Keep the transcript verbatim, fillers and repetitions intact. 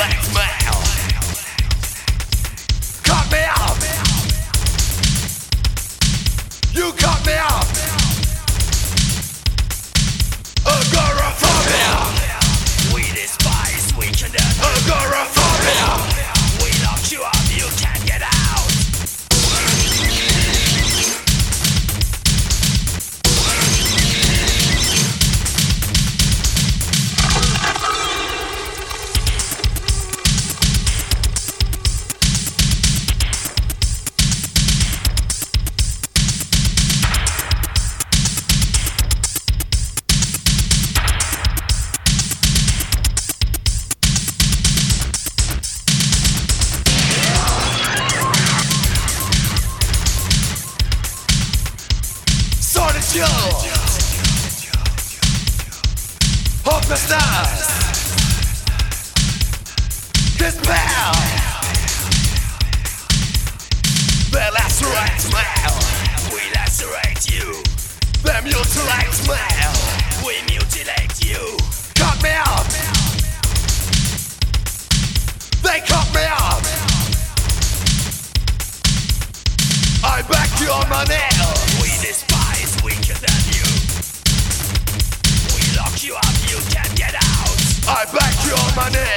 blackmail. Cut me up. You cut me up. Agoraphobia. We despise, we condemn. Agoraphobia. We lock you up, you can't get out. Hopelessness, despair, they lacerate mail. We lacerate you. They mutilate mail. We mutilate you. Cut me up. They cut me up. I back you on my nail. We despise, we condemn you. We lock you up, you can't get out. I back you on my nail.